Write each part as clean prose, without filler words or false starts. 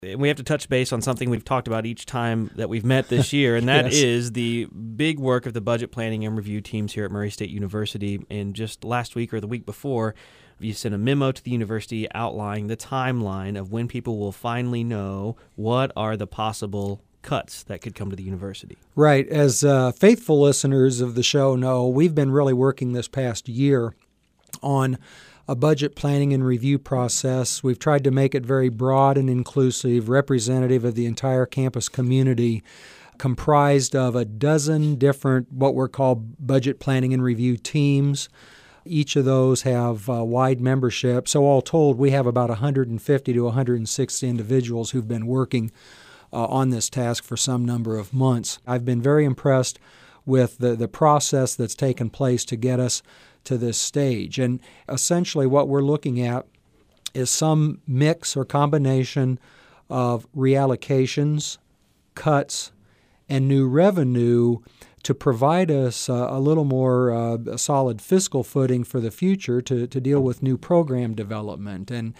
And we have to touch base on something we've talked about each time that we've met this year, and that Yes. is the big work of the budget planning and review teams here at Murray State University. And just last week or the week before, you sent a memo to the university outlining the timeline of when people will finally know what are the possible cuts that could come to the university. Right. As faithful listeners of the show know, we've been really working this past year on a budget planning and review process. We've tried to make it very broad and inclusive, representative of the entire campus community, comprised of a dozen different what we're called budget planning and review teams. Each of those have wide membership. So all told, we have about 150 to 160 individuals who've been working on this task for some number of months. I've been very impressed with the process that's taken place to get us to this stage. And essentially what we're looking at is some mix or combination of reallocations, cuts, and new revenue to provide us a little more solid fiscal footing for the future to deal with new program development and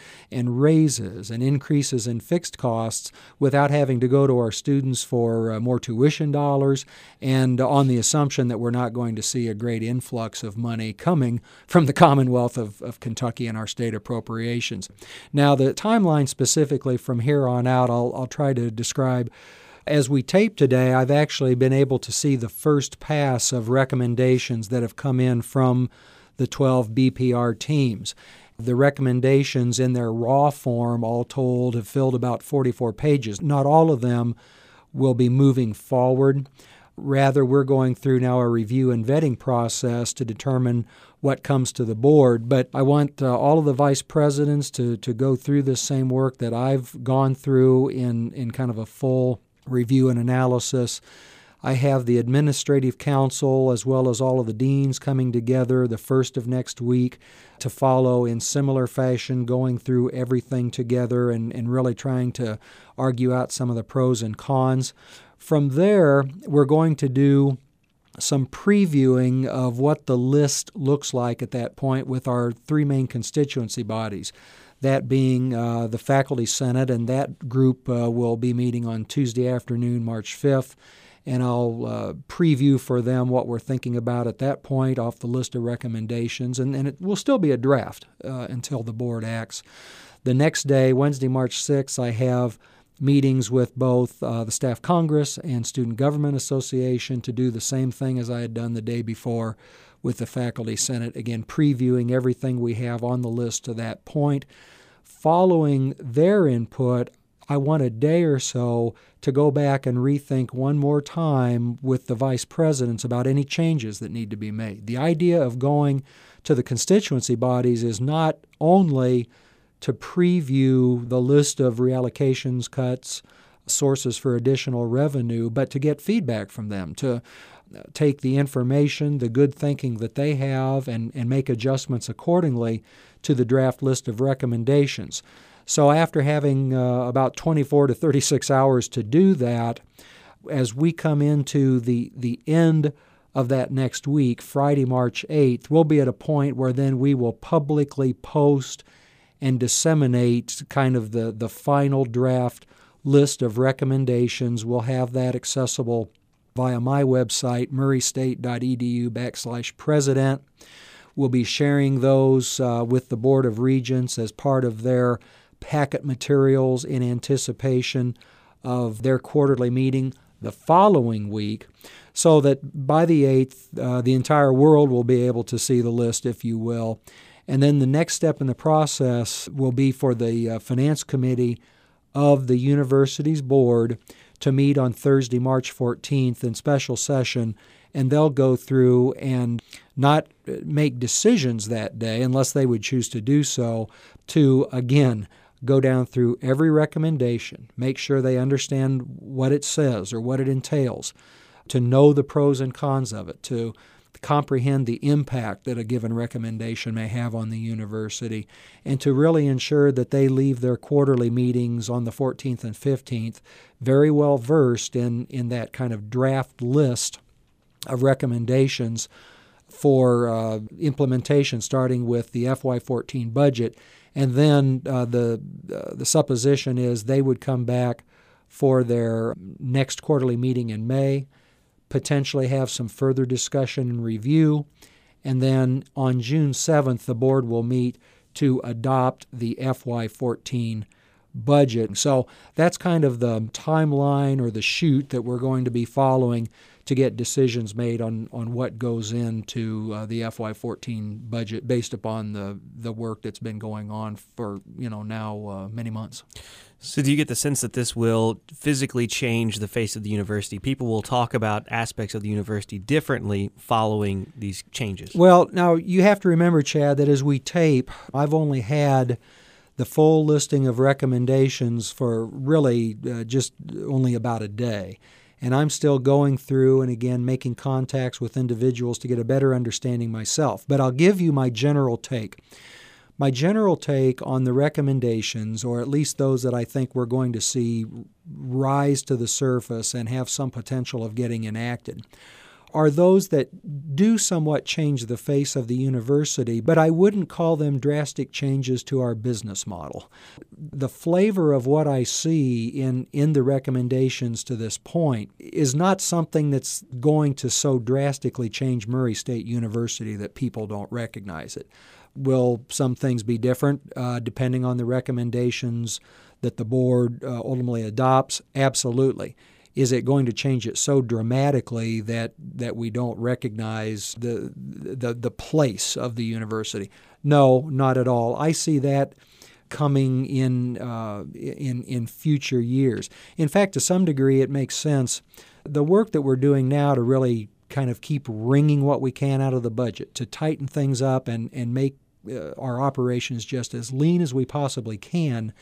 raises and increases in fixed costs without having to go to our students for more tuition dollars, and on the assumption that we're not going to see a great influx of money coming from the Commonwealth of Kentucky and our state appropriations. Now, the timeline specifically from here on out, I'll try to describe. As we tape today, I've actually been able to see the first pass of recommendations that have come in from the 12 BPR teams. The recommendations in their raw form, all told, have filled about 44 pages. Not all of them will be moving forward. Rather, we're going through now a review and vetting process to determine what comes to the board. But I want all of the vice presidents to go through this same work that I've gone through in kind of a full review and analysis. I have the administrative council as well as all of the deans coming together the first of next week to follow in similar fashion, going through everything together and really trying to argue out some of the pros and cons. From there, we're going to do some previewing of what the list looks like at that point with our three main constituency bodies. That being the Faculty Senate, and that group will be meeting on Tuesday afternoon, March 5th, and I'll preview for them what we're thinking about at that point off the list of recommendations, and it will still be a draft until the board acts. The next day, Wednesday, March 6th, I have meetings with both the Staff Congress and Student Government Association to do the same thing as I had done the day before with the Faculty Senate, again, previewing everything we have on the list to that point. Following their input, I want a day or so to go back and rethink one more time with the vice presidents about any changes that need to be made. The idea of going to the constituency bodies is not only to preview the list of reallocations, cuts, sources for additional revenue, but to get feedback from them, to take the information, the good thinking that they have, and make adjustments accordingly to the draft list of recommendations. So after having about 24 to 36 hours to do that, as we come into the end of that next week, Friday, March 8th, we'll be at a point where then we will publicly post and disseminate kind of the final draft list of recommendations. We'll have that accessible via my website, murraystate.edu/president. We'll be sharing those with the Board of Regents as part of their packet materials in anticipation of their quarterly meeting the following week, so that by the 8th, the entire world will be able to see the list, if you will. And then the next step in the process will be for the Finance Committee of the university's board to meet on Thursday, March 14th in special session, and they'll go through and not make decisions that day unless they would choose to do so, to, again, go down through every recommendation, make sure they understand what it says or what it entails, to know the pros and cons of it, to comprehend the impact that a given recommendation may have on the university, and to really ensure that they leave their quarterly meetings on the 14th and 15th very well versed in that kind of draft list of recommendations for implementation, starting with the FY14 budget And then the supposition is they would come back for their next quarterly meeting in May, potentially have some further discussion and review, and then on June 7th, the board will meet to adopt the FY14 budget. So that's kind of the timeline or the chute that we're going to be following to get decisions made on what goes into the FY14 budget based upon the work that's been going on for now many months. So do you get the sense that this will physically change the face of the university? People will talk about aspects of the university differently following these changes? Well, now you have to remember, Chad, that as we tape, I've only had the full listing of recommendations for really just only about a day. And I'm still going through and, again, making contacts with individuals to get a better understanding myself. But I'll give you my general take. My general take on the recommendations, or at least those that I think we're going to see rise to the surface and have some potential of getting enacted, are those that do somewhat change the face of the university, but I wouldn't call them drastic changes to our business model. The flavor of what I see in the recommendations to this point is not something that's going to so drastically change Murray State University that people don't recognize it. Will some things be different depending on the recommendations that the board ultimately adopts? Absolutely. Is it going to change it so dramatically that we don't recognize the place of the university? No, not at all. I see that coming in future years. In fact, to some degree, it makes sense. The work that we're doing now to really kind of keep wringing what we can out of the budget, to tighten things up and make our operations just as lean as we possibly can,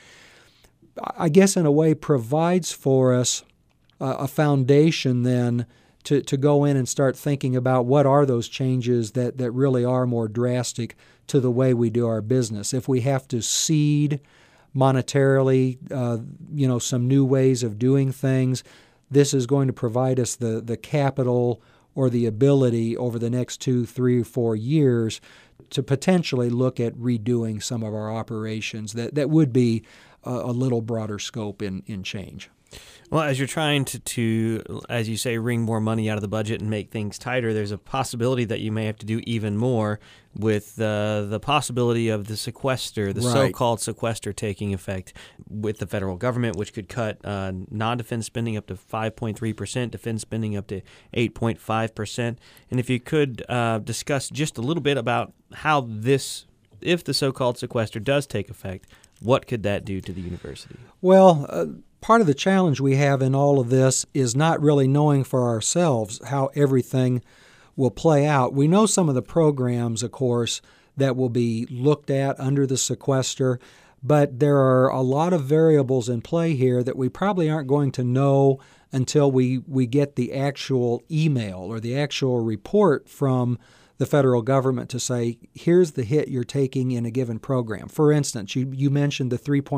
I guess in a way provides for us a foundation then to go in and start thinking about what are those changes that really are more drastic to the way we do our business. If we have to seed monetarily, some new ways of doing things, this is going to provide us the capital or the ability over the next 2, 3, or 4 years to potentially look at redoing some of our operations that would be a little broader scope in change. Well, as you're trying to, as you say, wring more money out of the budget and make things tighter, there's a possibility that you may have to do even more with the possibility of the sequester, the so-called sequester taking effect with the federal government, which could cut non-defense spending up to 5.3%, defense spending up to 8.5%. And if you could discuss just a little bit about how this, if the so-called sequester does take effect, what could that do to the university? Well, part of the challenge we have in all of this is not really knowing for ourselves how everything will play out. We know some of the programs, of course, that will be looked at under the sequester, but there are a lot of variables in play here that we probably aren't going to know until we get the actual email or the actual report from the federal government to say, here's the hit you're taking in a given program. For instance, you mentioned the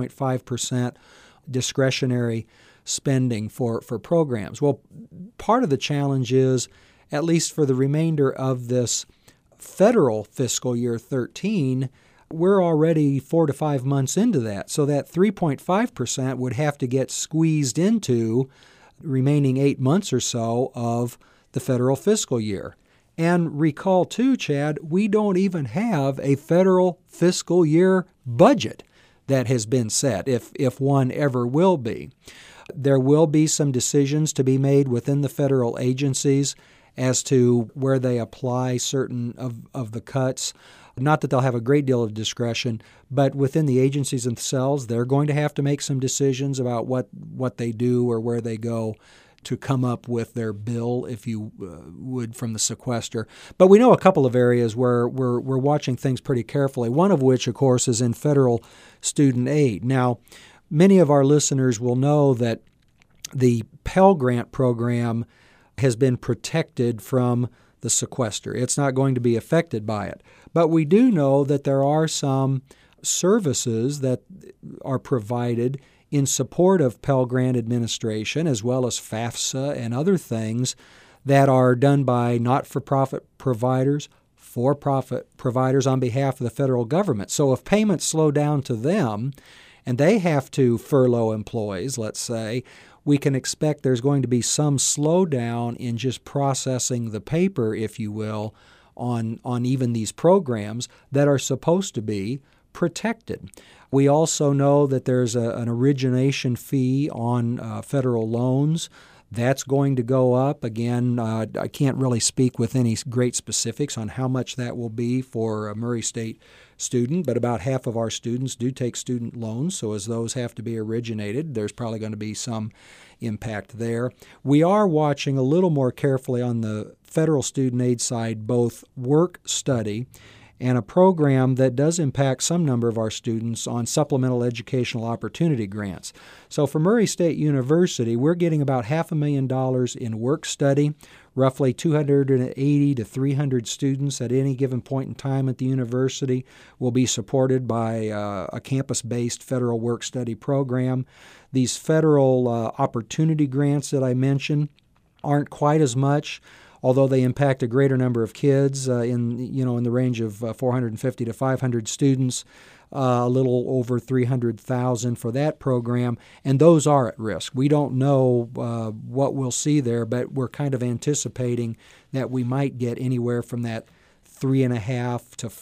3.5% discretionary spending for programs. Well, part of the challenge is, at least for the remainder of this federal fiscal year 13, we're already 4 to 5 months into that. So that 3.5% would have to get squeezed into the remaining 8 months or so of the federal fiscal year. And recall too, Chad, we don't even have a federal fiscal year budget that has been set, if one ever will be. There will be some decisions to be made within the federal agencies as to where they apply certain of the cuts. Not that they'll have a great deal of discretion, but within the agencies themselves, they're going to have to make some decisions about what they do or where they go to come up with their bill, if you would, from the sequester. But we know a couple of areas where we're watching things pretty carefully, one of which, of course, is in federal student aid. Now, many of our listeners will know that the Pell Grant program has been protected from the sequester. It's not going to be affected by it. But we do know that there are some services that are provided in support of Pell Grant administration, as well as FAFSA and other things that are done by not-for-profit providers for-profit providers on behalf of the federal government. So if payments slow down to them and they have to furlough employees, let's say, we can expect there's going to be some slowdown in just processing the paper, if you will, on even these programs that are supposed to be protected. We also know that there's an origination fee on federal loans. That's going to go up. Again, I can't really speak with any great specifics on how much that will be for a Murray State student, but about half of our students do take student loans, so as those have to be originated, there's probably going to be some impact there. We are watching a little more carefully on the federal student aid side, both work-study and a program that does impact some number of our students on supplemental educational opportunity grants. So for Murray State University, we're getting about $500,000 in work study. Roughly 280 to 300 students at any given point in time at the university will be supported by a campus-based federal work study program. These federal opportunity grants that I mentioned aren't quite as much, although they impact a greater number of kids in the range of 450 to 500 students, a little over 300,000 for that program, and those are at risk. We don't know what we'll see there, but we're kind of anticipating that we might get anywhere from that 3.5% to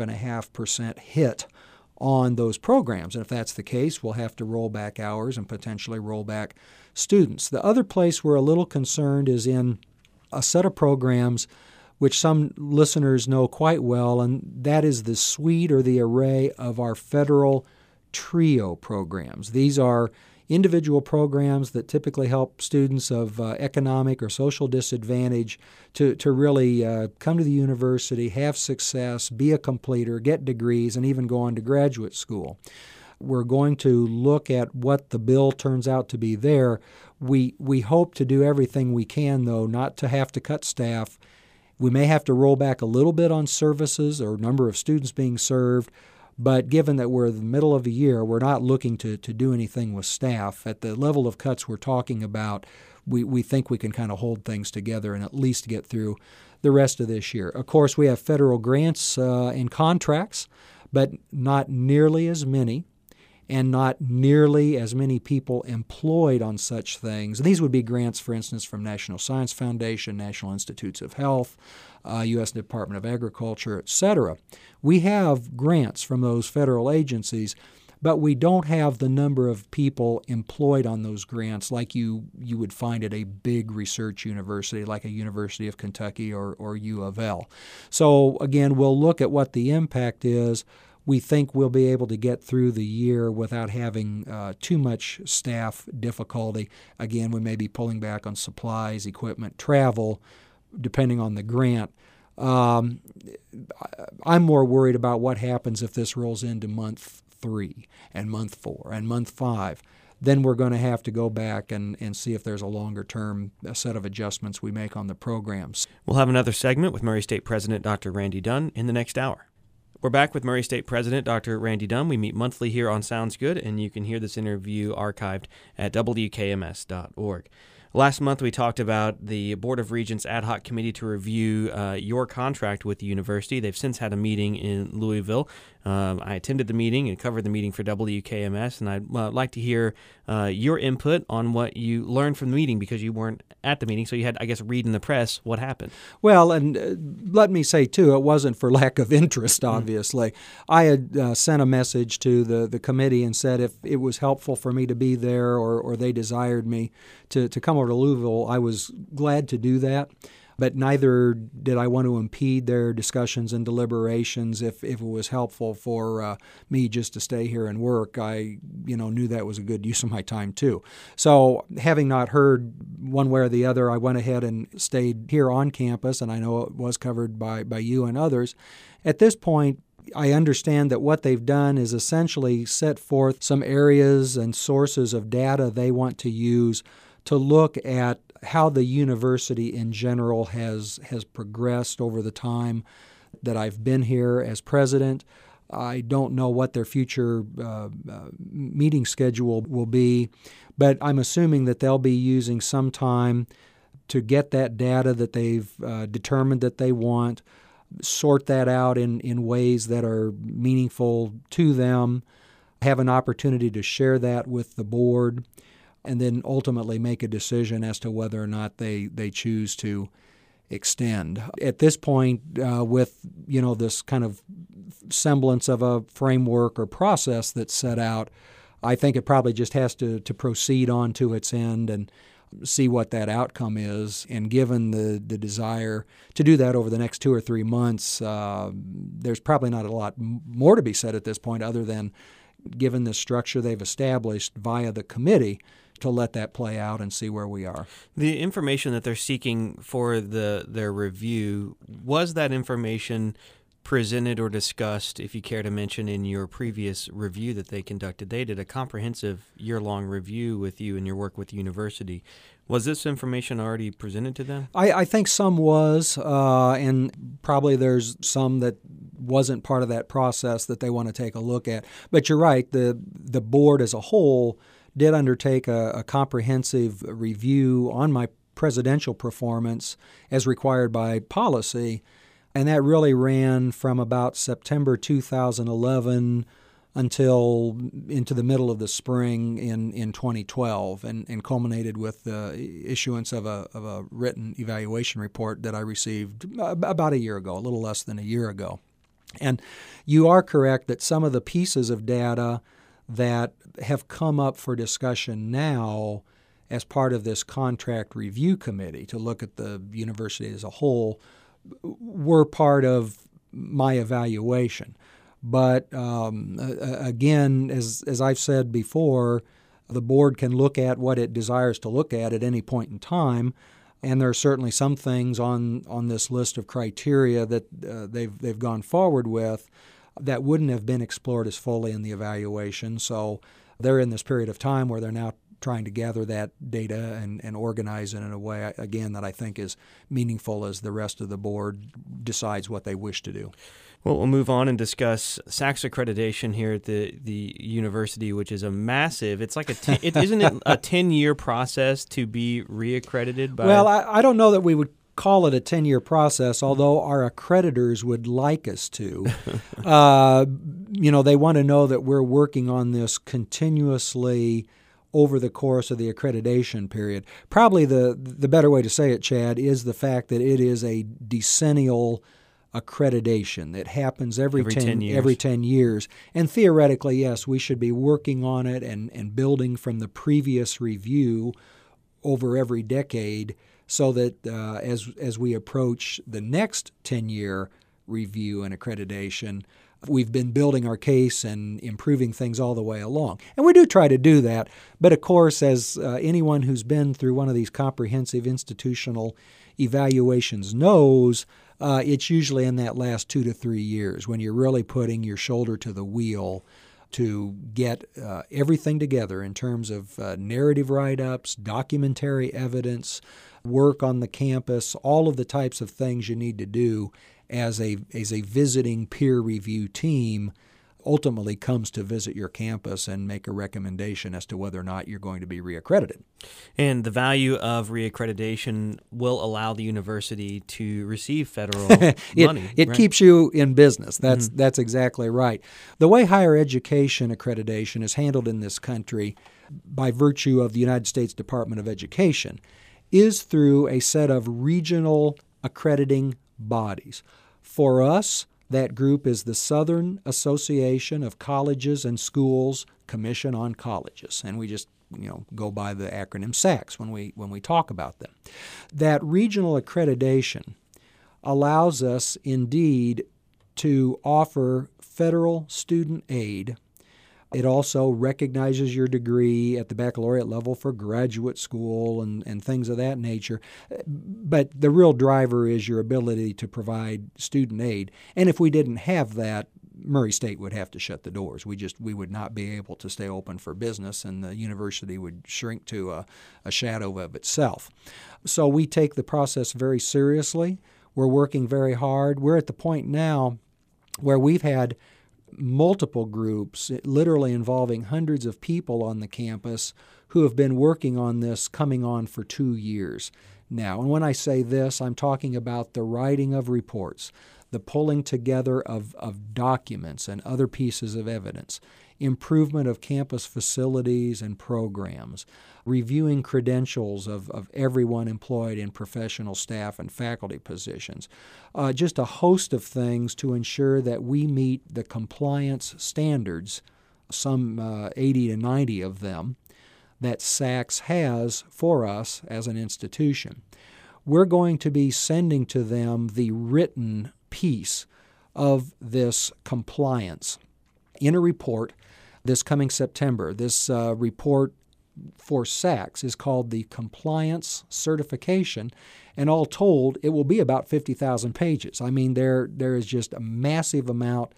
5.5% hit on those programs. And if that's the case, we'll have to roll back hours and potentially roll back students. The other place we're a little concerned is in a set of programs which some listeners know quite well, and that is the suite or the array of our federal TRIO programs. These are individual programs that typically help students of economic or social disadvantage to really come to the university, have success, be a completer, get degrees, and even go on to graduate school. We're going to look at what the bill turns out to be there. We hope to do everything we can, though, not to have to cut staff. We may have to roll back a little bit on services or number of students being served, but given that we're in the middle of the year, we're not looking to do anything with staff. At the level of cuts we're talking about, we think we can kind of hold things together and at least get through the rest of this year. Of course, we have federal grants and contracts, but not nearly as many, and not nearly as many people employed on such things. These would be grants, for instance, from National Science Foundation, National Institutes of Health, U.S. Department of Agriculture, etc. We have grants from those federal agencies, but we don't have the number of people employed on those grants like you would find at a big research university like a University of Kentucky or U of L. So again, we'll look at what the impact is. We think we'll be able to get through the year without having too much staff difficulty. Again, we may be pulling back on supplies, equipment, travel, depending on the grant. I'm more worried about what happens if this rolls into month 3 and month 4 and month 5. Then we're going to have to go back and see if there's a longer-term set of adjustments we make on the programs. We'll have another segment with Murray State President Dr. Randy Dunn in the next hour. We're back with Murray State President Dr. Randy Dunn. We meet monthly here on Sounds Good, and you can hear this interview archived at wkms.org. Last month, we talked about the Board of Regents ad hoc committee to review your contract with the university. They've since had a meeting in Louisville. I attended the meeting and covered the meeting for WKMS, and I'd like to hear your input on what you learned from the meeting because you weren't at the meeting, so you had, I guess, read in the press what happened. Well, and let me say, too, it wasn't for lack of interest, obviously. I had sent a message to the committee and said if it was helpful for me to be there or they desired me to come over to Louisville, I was glad to do that. But neither did I want to impede their discussions and deliberations if it was helpful for me just to stay here and work. I knew that was a good use of my time too. So having not heard one way or the other, I went ahead and stayed here on campus, and I know it was covered by you and others. At this point, I understand that what they've done is essentially set forth some areas and sources of data they want to use to look at how the university in general has progressed over the time that I've been here as president. I don't know what their future meeting schedule will be, but I'm assuming that they'll be using some time to get that data that they've determined that they want, sort that out in ways that are meaningful to them, have an opportunity to share that with the board, and then ultimately make a decision as to whether or not they choose to extend. At this point, with this kind of semblance of a framework or process that's set out, I think it probably just has to proceed on to its end and see what that outcome is. And given the desire to do that over the next 2 or 3 months, there's probably not a lot more to be said at this point other than, given the structure they've established via the committee, to let that play out and see where we are. The information that they're seeking for their review, was that information presented or discussed, if you care to mention, in your previous review that they conducted? They did a comprehensive year-long review with you and your work with the university. Was this information already presented to them? I think some was, and probably there's some that wasn't part of that process that they want to take a look at. But you're right, the board as a whole did undertake a comprehensive review on my presidential performance as required by policy, and that really ran from about September 2011 until into the middle of the spring in 2012, and culminated with the issuance of a written evaluation report that I received about a year ago, a little less than a year ago. And you are correct that some of the pieces of data that have come up for discussion now as part of this contract review committee to look at the university as a whole were part of my evaluation. But again, as I've said before, the board can look at what it desires to look at any point in time, and there are certainly some things on this list of criteria that they've gone forward with that wouldn't have been explored as fully in the evaluation. So they're in this period of time where they're now trying to gather that data and organize it in a way, again, that I think is meaningful as the rest of the board decides what they wish to do. Well, we'll move on and discuss SACS accreditation here at the university, which is a massive, it's like isn't it a 10-year process to be reaccredited? Well, I don't know that we would call it a 10-year process, although our accreditors would like us to. They want to know that we're working on this continuously over the course of the accreditation period. Probably the better way to say it, Chad, is the fact that it is a decennial accreditation that happens every 10 years. And theoretically, yes, we should be working on it and building from the previous review over every decade, so that as we approach the next 10-year review and accreditation, we've been building our case and improving things all the way along. And we do try to do that. But of course, as anyone who's been through one of these comprehensive institutional evaluations knows, it's usually in that last 2 to 3 years when you're really putting your shoulder to the wheel to get everything together in terms of narrative write-ups, documentary evidence, work on the campus, all of the types of things you need to do as a visiting peer review team ultimately comes to visit your campus and make a recommendation as to whether or not you're going to be reaccredited. And the value of reaccreditation will allow the university to receive federal money. It right? keeps you in business. That's exactly right. The way higher education accreditation is handled in this country by virtue of the United States Department of Education is through a set of regional accrediting bodies. For us, that group is the Southern Association of Colleges and Schools Commission on Colleges, and we just go by the acronym SACS when we talk about them. That regional accreditation allows us indeed to offer federal student aid. It also recognizes your degree at the baccalaureate level for graduate school and things of that nature. But the real driver is your ability to provide student aid. And if we didn't have that, Murray State would have to shut the doors. We would not be able to stay open for business, and the university would shrink to a shadow of itself. So we take the process very seriously. We're working very hard. We're at the point now where we've had multiple groups, literally involving hundreds of people on the campus, who have been working on this coming on for 2 years. now. And when I say this, I'm talking about the writing of reports, the pulling together of documents and other pieces of evidence, improvement of campus facilities and programs, reviewing credentials of everyone employed in professional staff and faculty positions, just a host of things to ensure that we meet the compliance standards, some 80 to 90 of them, that SACS has for us as an institution. We're going to be sending to them the written piece of this compliance in a report this coming September. This report for SACS is called the Compliance Certification, and all told, it will be about 50,000 pages. I mean, there is just a massive amount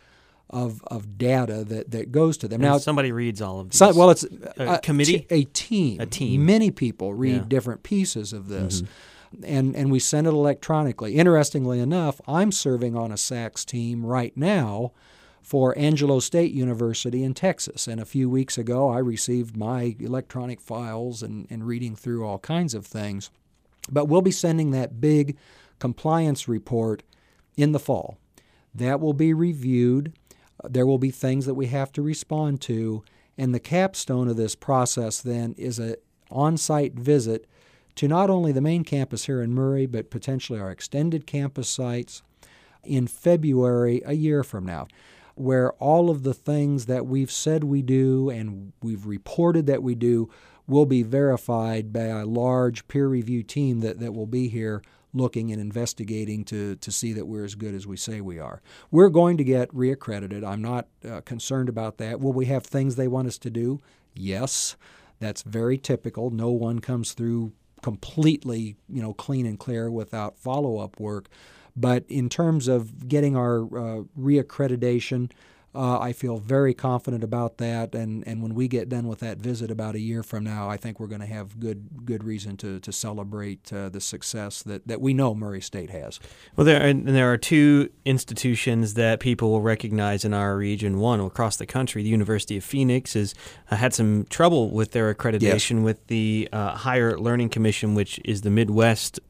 of data that goes to them. And now, somebody reads all of these. Well, it's a committee? A team. A team. Many people read different pieces of this. And we send it electronically. Interestingly enough, I'm serving on a SACS team right now for Angelo State University in Texas. And a few weeks ago, I received my electronic files and reading through all kinds of things. But we'll be sending that big compliance report in the fall. That will be reviewed. There will be things that we have to respond to. And the capstone of this process then is an on-site visit to not only the main campus here in Murray, but potentially our extended campus sites in February a year from now, where all of the things that we've said we do and we've reported that we do will be verified by a large peer-review team that will be here looking and investigating to see that we're as good as we say we are. We're going to get reaccredited. I'm not concerned about that. Will we have things they want us to do? Yes. That's very typical. No one comes through completely, clean and clear without follow-up work. But in terms of getting our reaccreditation, I feel very confident about that. And when we get done with that visit about a year from now, I think we're going to have good reason to celebrate the success that we know Murray State has. Well, there are two institutions that people will recognize in our region. One, across the country, the University of Phoenix has had some trouble with their accreditation with the Higher Learning Commission, which is the Midwest,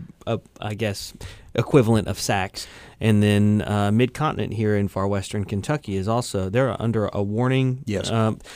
I guess, equivalent of SACS. And then Mid-Continent here in far western Kentucky is also, they're under a warning. Yes.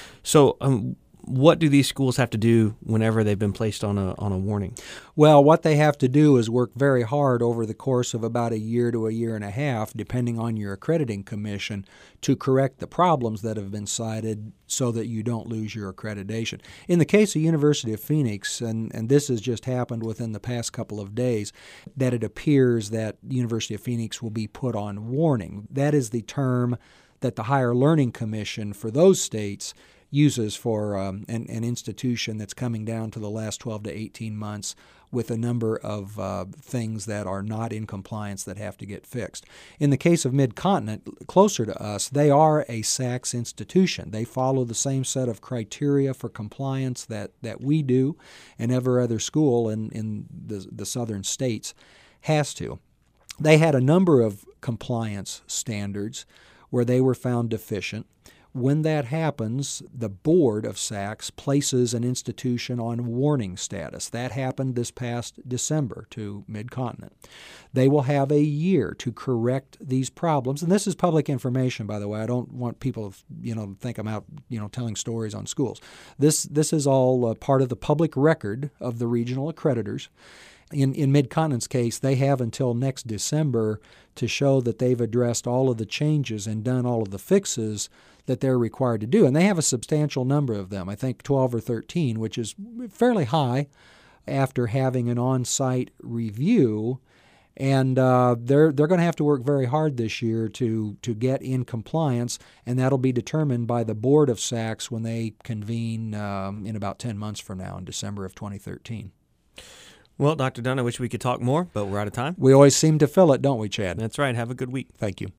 What do these schools have to do whenever they've been placed on a warning? Well, what they have to do is work very hard over the course of about a year to a year and a half, depending on your accrediting commission, to correct the problems that have been cited so that you don't lose your accreditation. In the case of University of Phoenix, and this has just happened within the past couple of days, that it appears that University of Phoenix will be put on warning. That is the term that the Higher Learning Commission for those states uses for an institution that's coming down to the last 12 to 18 months with a number of things that are not in compliance that have to get fixed. In the case of Mid-Continent, closer to us, they are a SACS institution. They follow the same set of criteria for compliance that we do and every other school in the southern states has to. They had a number of compliance standards where they were found deficient. When that happens, the board of SACS places an institution on warning status. That happened this past December to Mid-Continent. They will have a year to correct these problems. And this is public information, by the way. I don't want people to think I'm out telling stories on schools. This is all part of the public record of the regional accreditors. In Mid-Continent's case, they have until next December to show that they've addressed all of the changes and done all of the fixes that they're required to do. And they have a substantial number of them, I think 12 or 13, which is fairly high after having an on-site review. And they're going to have to work very hard this year to get in compliance, and that'll be determined by the board of SACS when they convene in about 10 months from now in December of 2013. Well, Dr. Dunn, I wish we could talk more, but we're out of time. We always seem to fill it, don't we, Chad? That's right. Have a good week. Thank you.